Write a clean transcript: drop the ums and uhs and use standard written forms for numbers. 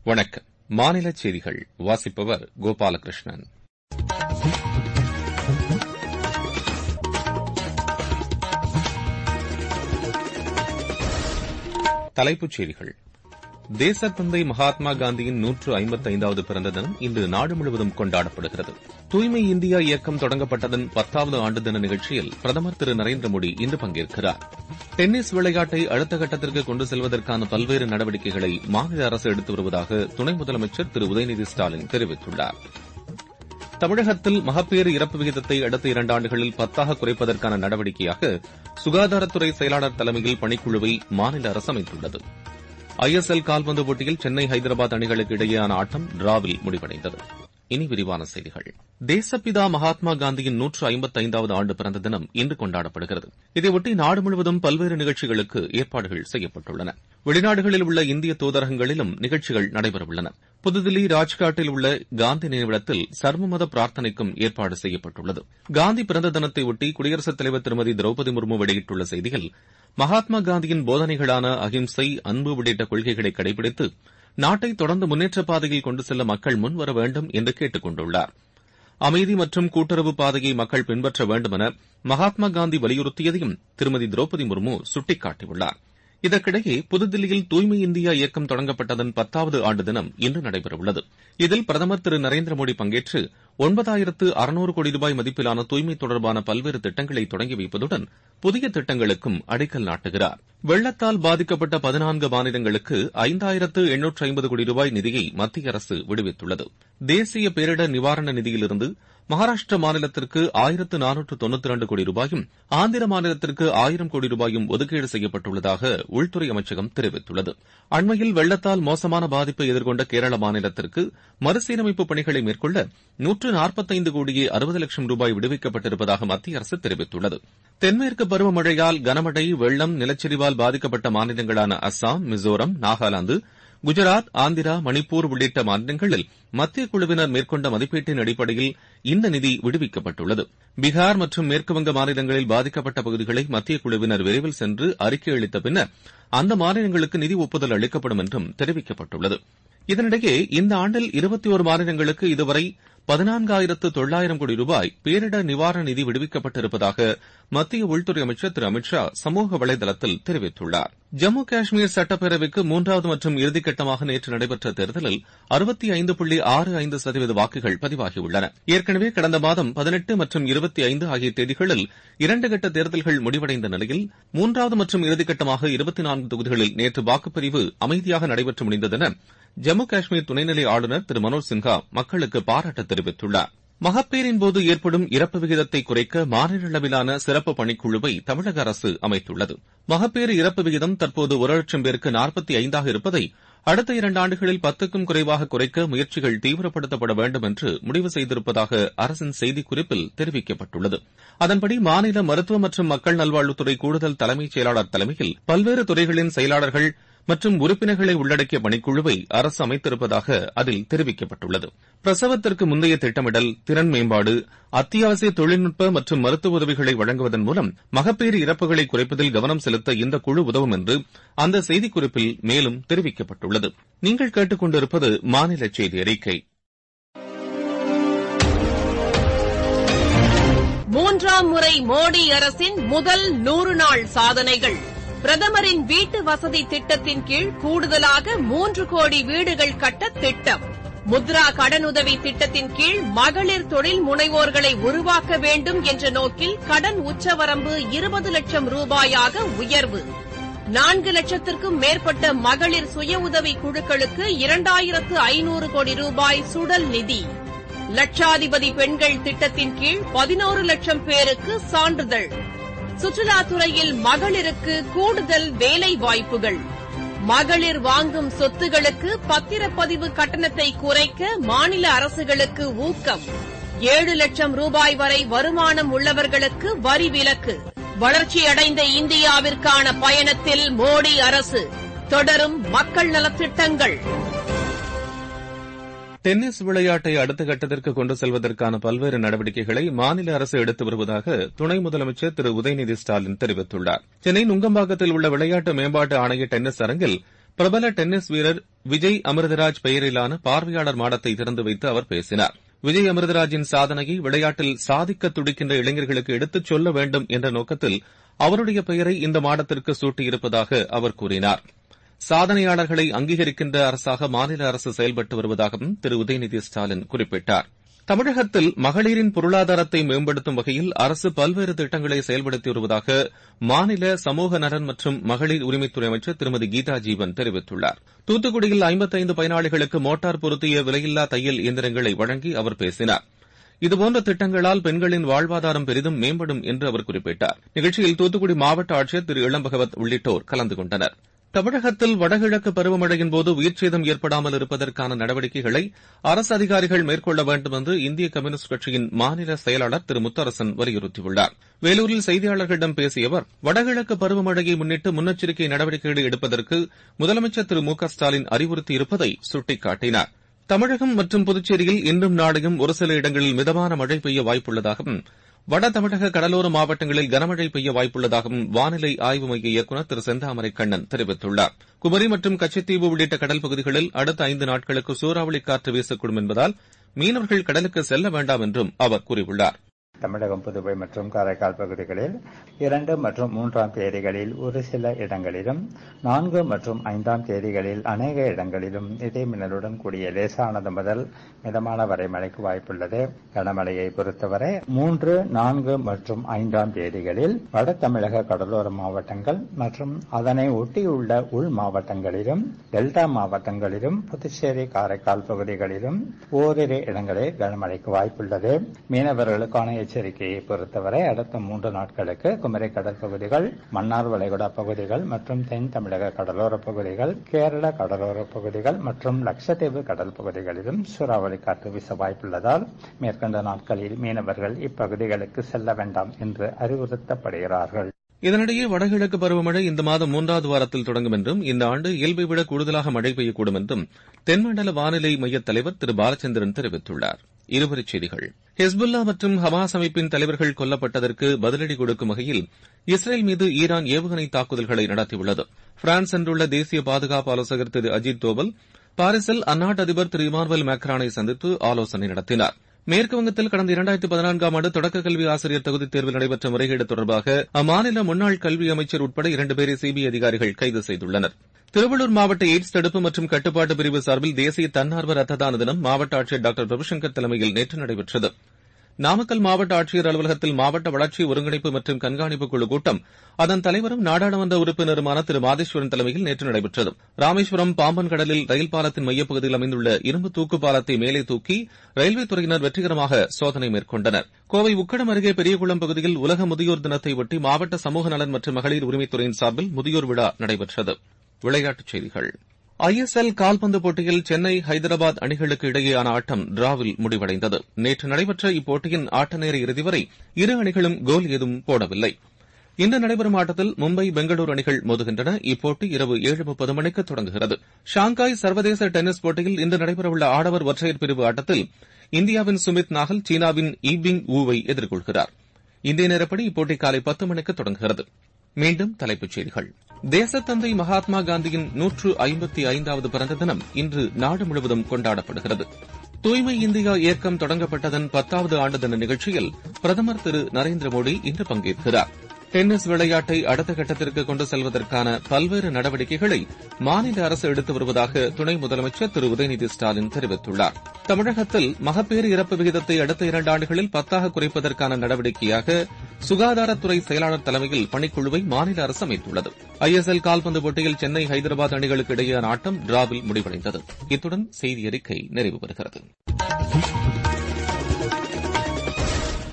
வணக்கம். மாநில செய்திகள் வாசிப்பவர் கோபாலகிருஷ்ணன். தலைப்புச் செய்திகள். தேசத்தந்தை மகாத்மா காந்தியின் 155வது பிறந்த தினம் இன்று நாடு முழுவதும் கொண்டாடப்படுகிறது. தூய்மை இந்தியா இயக்கம் தொடங்கப்பட்டதன் 10வது ஆண்டு தின நிகழ்ச்சியில் பிரதமர் திரு நரேந்திர மோடி இன்று பங்கேற்கிறார். டென்னிஸ் விளையாட்டை அடுத்த கட்டத்திற்கு கொண்டு செல்வதற்கான பல்வேறு நடவடிக்கைகளை மாநில அரசு எடுத்து வருவதாக துணை முதலமைச்சர் திரு உதயநிதி ஸ்டாலின் தெரிவித்துள்ளார். தமிழகத்தில் மகப்பேறு இறப்பு விகிதத்தை அடுத்த 2 ஆண்டுகளில் 10ஆக குறைப்பதற்கான நடவடிக்கையாக சுகாதாரத்துறை செயலாளர் தலைமையில் பணிக்குழுவை மாநில அரசு அமைத்துள்ளது. ஐஎஸ்எல் கால்பந்து போட்டியில் சென்னை ஹைதராபாத் அணிகளுக்கு இடையேயான ஆட்டம் டிராவில் முடிவடைந்தது. இனி விரிவான செய்திகள். தேசப்பிதா மகாத்மா காந்தியின் 155வது ஆண்டு பிறந்த தினம் இன்று கொண்டாடப்படுகிறது. இதையொட்டி நாடு முழுவதும் பல்வேறு நிகழ்ச்சிகளுக்கு ஏற்பாடுகள் செய்யப்பட்டுள்ளன. வெளிநாடுகளில் உள்ள இந்திய தூதரகங்களிலும் நிகழ்ச்சிகள் நடைபெறவுள்ளன. புதுதில்லி ராஜ்காட்டில் உள்ள காந்தி நினைவிடத்தில் சர்வமத பிரார்த்தனைக்கும் ஏற்பாடு செய்யப்பட்டுள்ளது. காந்தி பிறந்த தினத்தையொட்டி குடியரசுத் தலைவர் திருமதி திரௌபதி முர்மு வெளியிட்டுள்ள செய்தியில், மகாத்மா காந்தியின் போதனைகளான அகிம்சை, அன்பு உள்ளிட்ட கொள்கைகளை கடைபிடித்து நாட்டை தொடர்ந்து முன்னேற்றப் பாதையில் கொண்டு செல்ல மக்கள் முன்வர வேண்டும் என்று கேட்டுக் கொண்டுள்ளார். அமைதி மற்றும் கூட்டுறவு பாதையை மக்கள் பின்பற்ற வேண்டும் என மகாத்மா காந்தி வலியுறுத்தியதையும் திருமதி திரௌபதி முர்மு சுட்டிக்காட்டியுள்ளார். இதற்கிடையே புதுதில்லியில் தூய்மை இந்தியா இயக்கம் தொடங்கப்பட்டதன் 10வது ஆண்டு தினம் இன்று நடைபெறவுள்ளது. இதில் பிரதமர் திரு நரேந்திர மோடி பங்கேற்று 9600 கோடி ரூபாய் மதிப்பிலான தூய்மை தொடர்பான பல்வேறு திட்டங்களை தொடங்கி வைப்பதுடன் புதிய திட்டங்களுக்கும் அடிக்கல் நாட்டுகிறார். வெள்ளத்தால் பாதிக்கப்பட்ட 14 மாநிலங்களுக்கு 5850 கோடி ரூபாய் நிதியை மத்திய அரசு விடுவித்துள்ளது. தேசிய பேரிடர் நிவாரண நிதியிலிருந்து மகாராஷ்டிர மாநிலத்திற்கு 1492 கோடி ரூபாயும், ஆந்திர மாநிலத்திற்கு 1000 கோடி ரூபாயும் ஒதுக்கீடு செய்யப்பட்டுள்ளதாக உள்துறை அமைச்சகம் தெரிவித்துள்ளது. அண்மையில் வெள்ளத்தால் மோசமான பாதிப்பை எதிர்கொண்ட கேரள மாநிலத்திற்கு மறுசீரமைப்பு பணிகளை மேற்கொள்ள 145 கோடியே 60 லட்சம் ரூபாய் விடுவிக்கப்பட்டிருப்பதாக மத்திய அரசு தெரிவித்துள்ளது. தென்மேற்கு பருவமழையால் கனமழை, வெள்ளம், நிலச்சரிவால் பாதிக்கப்பட்ட மாநிலங்களான அஸ்ஸாம், மிசோரம், நாகாலாந்து, குஜராத், ஆந்திரா, மணிப்பூர் உள்ளிட்ட மாநிலங்களில் மத்திய குழுவினர் மேற்கொண்ட மதிப்பீட்டின் அடிப்படையில் இந்த நிதி விடுவிக்கப்பட்டுள்ளது. பீகார் மற்றும் மேற்குவங்க மாநிலங்களில் பாதிக்கப்பட்ட பகுதிகளை மத்திய குழுவினர் விரைவில் சென்று அறிக்கை அளித்த பின்னர் அந்த மாநிலங்களுக்கு நிதி ஒப்புதல் அளிக்கப்படும் என்றும் தெரிவிக்கப்பட்டுள்ளது. இதனிடையே இந்த ஆண்டில் 21 மாநிலங்களுக்கு இதுவரை 14,900 கோடி ரூபாய் பேரிடர் நிவாரண நிதி விடுவிக்கப்பட்டிருப்பதாக மத்திய உள்துறை அமைச்சர் திரு அமித் ஷா சமூக வலைதளத்தில் தெரிவித்துள்ளார். ஜம்மு காஷ்மீர் சட்டப்பேரவைக்கு 3வது மற்றும் இறுதிக்கட்டமாக நேற்று நடைபெற்ற தேர்தலில் 65.65% வாக்குகள் பதிவாகியுள்ளன. ஏற்கனவே கடந்த மாதம் 18 மற்றும் 25 ஆகிய தேதிகளில் 2 கட்ட தேர்தல்கள் முடிவடைந்த நிலையில் 3வது மற்றும் இறுதிக்கட்டமாக 24 தொகுதிகளில் நேற்று வாக்குப்பதிவு அமைதியாக நடைபெற்று முடிந்தது என ஜம்மு காஷ்மீர் துணைநிலை ஆளுநர் திரு மனோஜ் சின்ஹா மக்களுக்கு பாராட்டு தெரிவித்துள்ளார். மகப்பேறின்போது ஏற்படும் இறப்பு விகிதத்தை குறைக்க மாநில அளவிலான சிறப்பு பணிக்குழுவை தமிழக அரசு அமைத்துள்ளது. மகப்பேறு இறப்பு விகிதம் தற்போது 1 லட்சம் பேருக்கு 45 இருப்பதை அடுத்த 2 ஆண்டுகளில் 10க்கும் குறைவாக குறைக்க முயற்சிகள் தீவிரப்படுத்தப்பட வேண்டும் என்று முடிவு செய்திருப்பதாக அரசின் செய்திக்குறிப்பில் தெரிவிக்கப்பட்டுள்ளது. அதன்படி மாநில மருத்துவ மற்றும் மக்கள் நல்வாழ்வுத்துறை கூடுதல் தலைமைச் செயலாளர் தலைமையில் பல்வேறு துறைகளின் செயலாளர்கள் மற்றும் உறுப்பினர்களை உள்ளடக்கிய பணிக்குழுவை அரசு அமைத்திருப்பதாக அதில் தெரிவிக்கப்பட்டுள்ளது. பிரசவத்திற்கு முந்தைய திட்டமிடல், திறன் மேம்பாடு, அத்தியாவசிய தொழில்நுட்ப மற்றும் மருத்துவ உதவிகளை வழங்குவதன் மூலம் மகப்பேறு இறப்புகளை குறைப்பதில் கவனம் செலுத்த இந்த குழு உதவும் என்று அந்த செய்திக்குறிப்பில் மேலும் தெரிவிக்கப்பட்டுள்ளது. நீங்கள் கேட்டுக் கொண்டிருப்பது மாநில செய்தி அறிக்கை. 3ஆம் முறை மோடி அரசின் முதல் 100 நாள் சாதனைகள். பிரதமரின் வீட்டு வசதி திட்டத்தின் கீழ் கூடுதலாக 3 கோடி வீடுகள் கட்ட திட்டம். முத்ரா கடனுதவி திட்டத்தின் கீழ் மகளிர் தொழில் முனைவோர்களை உருவாக்க வேண்டும் என்ற நோக்கில் கடன் உச்சவரம்பு 20 லட்சம் ரூபாயாக உயர்வு. 4 லட்சத்திற்கும் மேற்பட்ட மகளிர் சுய உதவி குழுக்களுக்கு 2500 கோடி ரூபாய் சுடல் நிதி. லட்சாதிபதி பெண்கள் திட்டத்தின் கீழ் 11 லட்சம் பேருக்கு சான்றிதழ். சுற்றுலாத்துறையில் மகளிருக்கு கூடுதல் வேலை வாய்ப்புகள். மகளிர் வாங்கும் சொத்துகளுக்கு பத்திரப்பதிவு கட்டணத்தை குறைக்க மாநில அரசுகளுக்கு ஊக்கம். 7 லட்சம் ரூபாய் வரை வருமானம் உள்ளவர்களுக்கு வரி விலக்கு. வளர்ச்சியடைந்த இந்தியாவிற்கான பயணத்தில் மோடி அரசு. தொடரும் மக்கள் நலத்திட்டங்கள். டென்னிஸ் விளையாட்டை அடுத்த கட்டத்திற்கு கொண்டு செல்வதற்கான பல்வேறு நடவடிக்கைகளை மாநில அரசு எடுத்து வருவதாக துணை முதலமைச்சர் திரு உதயநிதி ஸ்டாலின் தெரிவித்துள்ளார். சென்னை நுங்கம்பாக்கத்தில் உள்ள விளையாட்டு மேம்பாட்டு ஆணைய டென்னிஸ் அரங்கில் பிரபல டென்னிஸ் வீரர் விஜய் அமிர்தராஜ் பெயரிலான பார்வையாளர் மாடத்தை திறந்து வைத்து அவர் பேசினார். விஜய் அமிர்தராஜின் சாதனையை விளையாட்டில் சாதிக்க துடிக்கின்ற இளைஞர்களுக்கு எடுத்துச் சொல்ல வேண்டும் என்ற நோக்கத்தில் அவருடைய பெயரை இந்த மாடத்திற்கு சூட்டியிருப்பதாக அவர் கூறினார். சாதனையாளர்களை அங்கீகரிக்கின்ற அரசாக மாநில அரசு செயல்பட்டு வருவதாகவும் திரு உதயநிதி ஸ்டாலின் குறிப்பிட்டார். தமிழகத்தில் மகளிரின் பொருளாதாரத்தை மேம்படுத்தும் வகையில் அரசு பல்வேறு திட்டங்களை செயல்படுத்தி வருவதாக மாநில சமூக நலன் மற்றும் மகளிர் உரிமைத்துறை அமைச்சர் திருமதி கீதா ஜீவன் தெரிவித்துள்ளார். தூத்துக்குடியில் 55 பயனாளிகளுக்கு மோட்டார் பொருத்திய விலையில்லா தையல் இயந்திரங்களை வழங்கி அவர் பேசினார். இதுபோன்ற திட்டங்களால் பெண்களின் வாழ்வாதாரம் பெரிதும் மேம்படும் என்று அவர் குறிப்பிட்டார். நிகழ்ச்சியில் தூத்துக்குடி மாவட்ட ஆட்சியர் திரு இளம்பகவத் உள்ளிட்டோர் கலந்து கொண்டனர். தமிழகத்தில் வடகிழக்கு பருவமழையின் போது உயிர்ச்சேதம் ஏற்படாமல் இருப்பதற்கான நடவடிக்கைகளை அரசு அதிகாரிகள் மேற்கொள்ள வேண்டும் என்று இந்திய கம்யூனிஸ்ட் கட்சியின் மாநில செயலாளர் திரு முத்தரசன் வலியுறுத்தியுள்ளார். வேலூரில் செய்தியாளர்களிடம் பேசிய அவர், வடகிழக்கு பருவமழையை முன்னிட்டு முன்னெச்சரிக்கை நடவடிக்கைகளை எடுப்பதற்கு முதலமைச்சர் திரு மு க ஸ்டாலின் அறிவுறுத்தியிருப்பதை சுட்டிக்காட்டினார். தமிழகம் மற்றும் புதுச்சேரியில் இன்றும் நாளையும் ஒரு சில இடங்களில் மிதமான மழை பெய்ய வாய்ப்புள்ளதாகவும் வட தமிழக கடலோர மாவட்டங்களில் கனமழை பெய்ய வாய்ப்புள்ளதாகவும் வானிலை ஆய்வு மைய இயக்குநர் திரு செந்தாமரை கண்ணன் தெரிவித்துள்ளார். குமரி மற்றும் கச்சத்தீவு உள்ளிட்ட கடல் பகுதிகளில் அடுத்த 5 நாட்களுக்கு சூறாவளி காற்று வீசக்கூடும் என்பதால் மீனவர்கள் கடலுக்கு செல்ல வேண்டாம் என்றும் அவர் கூறியுள்ளார். தமிழகம், புதுவை மற்றும் காரைக்கால் பகுதிகளில் 2 மற்றும் 3ஆம் தேதிகளில் ஒரு சில இடங்களிலும் 4 மற்றும் 5ஆம் தேதிகளில் அநேக இடங்களிலும் இடைமின்னலுடன் கூடிய லேசானது முதல் மிதமான வரை மழைக்கு வாய்ப்புள்ளது. கனமழையை பொறுத்தவரை 3, 4 மற்றும் 5ஆம் தேதிகளில் வட தமிழக கடலோர மாவட்டங்கள் மற்றும் அதனை ஒட்டியுள்ள உள் மாவட்டங்களிலும் டெல்டா மாவட்டங்களிலும் புதுச்சேரி, காரைக்கால் பகுதிகளிலும் ஓரிரு இடங்களில் கனமழைக்கு வாய்ப்புள்ளது. மீனவர்களுக்கான எச்சரிக்கையை பொறுத்தவரை அடுத்த 3 நாட்களுக்கு குமரி கடல் பகுதிகள், மன்னார் வளைகுடா பகுதிகள் மற்றும் தென் தமிழக கடலோர பகுதிகள், கேரள கடலோர பகுதிகள் மற்றும் லட்சத்தீவு கடல் பகுதிகளிலும் சூறாவளி காற்று வீச வாய்ப்புள்ளதால் மேற்கண்ட நாட்களில் மீனவர்கள் இப்பகுதிகளுக்கு செல்ல வேண்டாம் என்று அறிவுறுத்தப்படுகிறார்கள். இதனிடையே வடகிழக்கு பருவமழை இந்த மாதம் 3வது வாரத்தில் தொடங்கும் என்றும் இந்த ஆண்டு இயல்பை விட கூடுதலாக மழை பெய்யக்கூடும் என்றும் தென்மண்டல வானிலை மைய தலைவர் திரு பாலச்சந்திரன் தெரிவித்துள்ளார். இருவரிச் செய்திகள். ஹிஸ்புல்லா மற்றும் ஹமாஸ் அமைப்பின் தலைவர்கள் கொல்லப்பட்டதற்கு பதிலடி கொடுக்கும் வகையில் இஸ்ரேல் மீது ஈரான் ஏவுகணை தாக்குதல்களை நடத்தியுள்ளது. பிரான்ஸ் சென்றுள்ள தேசிய பாதுகாப்பு ஆலோசகர் திரு அஜித் தோவல் பாரிஸில் அந்நாட்டு அதிபர் திரு இமானுவேல் மேக்ரானை சந்தித்து ஆலோசனை நடத்தினார். மேற்குவங்கத்தில் கடந்த 2014ஆம் ஆண்டு தொடக்க கல்வி ஆசிரியர் தகுதித் தேர்வில் நடைபெற்ற முறைகேடு தொடர்பாக அம்மாநில முன்னாள் கல்வி அமைச்சர் உட்பட 2 பேரை சிபிஐ அதிகாரிகள் கைது செய்துள்ளனர். திருவள்ளூர் மாவட்ட எய்ட்ஸ் தடுப்பு மற்றும் கட்டுப்பாட்டு பிரிவு சார்பில் தேசிய தன்னார்வ ரத்த தான தினம் மாவட்ட ஆட்சியர் டாக்டர் பிரபுசங்கர் தலைமையில் நேற்று நடைபெற்றது. நாமக்கல் மாவட்ட ஆட்சியர் அலுவலகத்தில் மாவட்ட வளர்ச்சி ஒருங்கிணைப்பு மற்றும் கண்காணிப்பு குழு கூட்டம் அதன் தலைவரும் நாடாளுமன்ற உறுப்பினருமான திரு மாதேஸ்வரன் தலைமையில் நேற்று நடைபெற்றது. ராமேஸ்வரம் பாம்பன் கடலில் ரயில் பாலத்தின் மையப்பகுதியில் அமைந்துள்ள இரும்பு தூக்கு பாலத்தை மேலே தூக்கி ரயில்வே துறையினர் வெற்றிகரமாக சோதனை மேற்கொண்டனர். கோவை உக்கடம் அருகே பெரியகுளம் பகுதியில் உலக முதியோர் தினத்தை ஒட்டி மாவட்ட சமூக நலன் மற்றும் மகளிர் உரிமைத்துறையின் சார்பில் முதியோர் விழா நடைபெற்றது. விளையாட்டுச் செய்திகள். ஐஎஸ்எல் கால்பந்து போட்டியில் சென்னை, ஹைதராபாத் அணிகளுக்கு இடையேயான ஆட்டம் டிராவில் முடிவடைந்தது. நேற்று நடைபெற்ற இப்போட்டியின் ஆட்ட நேர இறுதி வரை இரு அணிகளும் கோல் ஏதும் போடவில்லை. இன்று நடைபெறும் ஆட்டத்தில் மும்பை, பெங்களூரு அணிகள் மோதுகின்றன. இப்போட்டி இரவு 7:30 மணிக்கு தொடங்குகிறது. ஷாங்காய் சர்வதேச டென்னிஸ் போட்டியில் இன்று நடைபெறவுள்ள ஆடவர் ஒற்றையர் பிரிவு ஆட்டத்தில் இந்தியாவின் சுமித் நாகல் சீனாவின் ஈபிங் வூவை எதிர்கொள்கிறார். இந்திய நேரப்படி இப்போட்டி காலை 10 மணிக்கு தொடங்குகிறது. மீண்டும் தலைப்புச் செய்திகள். தேசத்தந்தை மகாத்மா காந்தியின் 155வது பிறந்த தினம் இன்று நாடு முழுவதும் கொண்டாடப்படுகிறது. தூய்மை இந்தியா இயக்கம் தொடங்கப்பட்டதன் 10வது ஆண்டு தின நிகழ்ச்சியில் பிரதமர் திரு நரேந்திர மோடி இன்று பங்கேற்கிறார். டென்னிஸ் விளையாட்டை அடுத்த கட்டத்திற்கு கொண்டு செல்வதற்கான பல்வேறு நடவடிக்கைகளை மாநில அரசு எடுத்து வருவதாக துணை முதலமைச்சர் திரு உதயநிதி ஸ்டாலின் தெரிவித்துள்ளார். தமிழகத்தில் மகப்பேறு இறப்பு விகிதத்தை அடுத்த 2 ஆண்டுகளில் 10ஆக குறைப்பதற்கான நடவடிக்கையாக சுகாதாரத்துறை செயலாளர் தலைமையில் பணிக்குழுவை மாநில அரசு அமைத்துள்ளது. ஐஎஸ்எல் கால்பந்து போட்டியில் சென்னை, ஹைதராபாத் அணிகளுக்கு இடையேயான ஆட்டம் டிராவில் முடிவடைந்தது. இத்துடன் செய்தியறிக்கை நிறைவு பெறுகிறது.